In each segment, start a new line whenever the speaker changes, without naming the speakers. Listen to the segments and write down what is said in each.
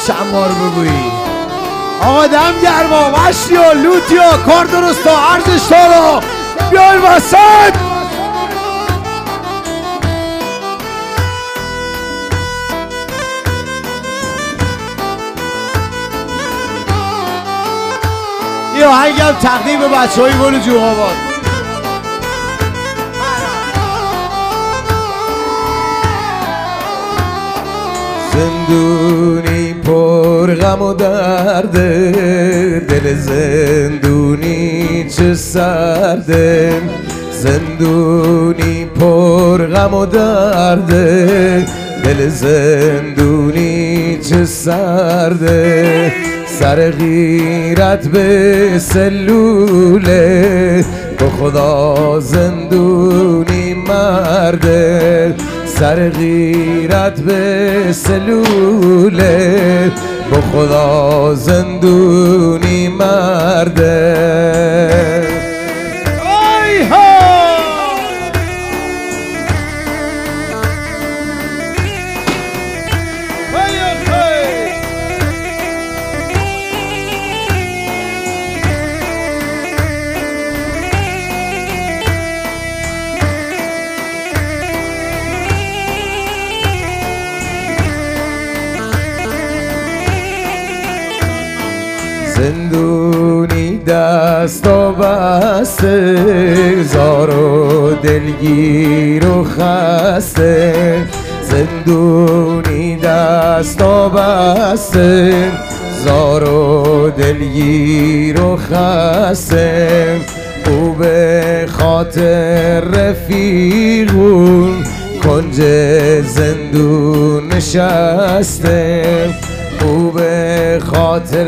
چند بار بگویی آقا دم گرما وشی و لوتی و کار درست و عرضش رو بیای وسط یه آهنگم تقدیم به بچه های گل جوه‌آباد. زندونی پر غم و درده، دل زندونی چه سرده. زندونی پر غم و درده، دل زندونی چه سرده. سر غیرت به سلوله، به خدا زندونی مرده. سر غیرت به سلوله، به خدا زندونی مرده. زندونی دست و بسته، زار و دلگیر و خسته. زندونی دست و بسته، زار و دلگیر و خسته. او به خاطر رفیقون کنج زندون نشسته. او به خاطر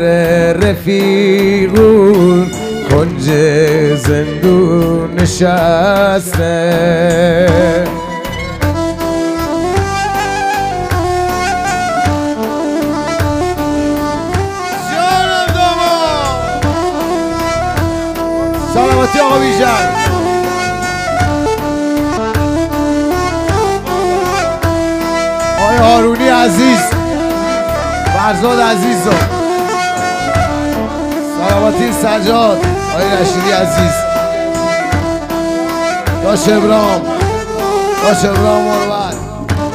رفیقون کنج زندون نشسته. جانم داماد سلامتی آقا بیژن. آقای هارونی عزیز، فرزاد عزیز، سلامتی سجاد، آقای رشیدی عزیز، داش ابراهیم مروت.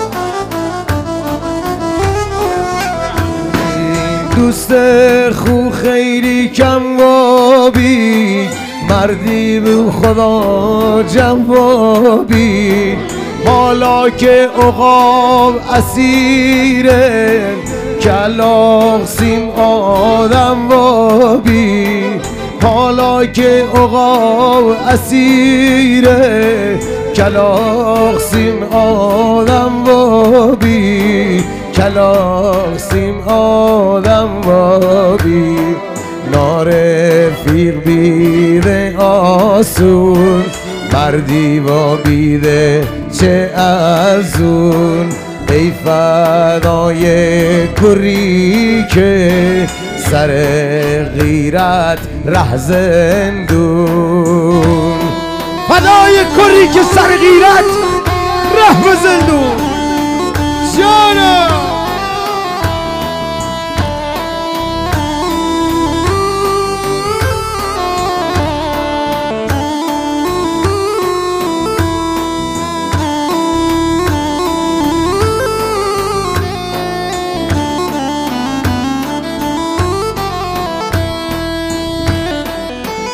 دوست خو خیلی کم وابی، مردی به خدا جوابی. حالا که عقاب اسیره، کلاغ سیم آدم وابی. حالا که عقاب اسیره، کلاغ سیم آدم وابی. کلاغ سیم آدم وابی. نارفیق بیده آسون، مردی وابیده چه ارزون. ای فدای کری که سر غیرت ره زندون. فدای کری که سر غیرت ره به زندون. جانم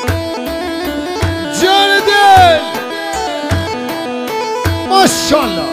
ماشاءالله.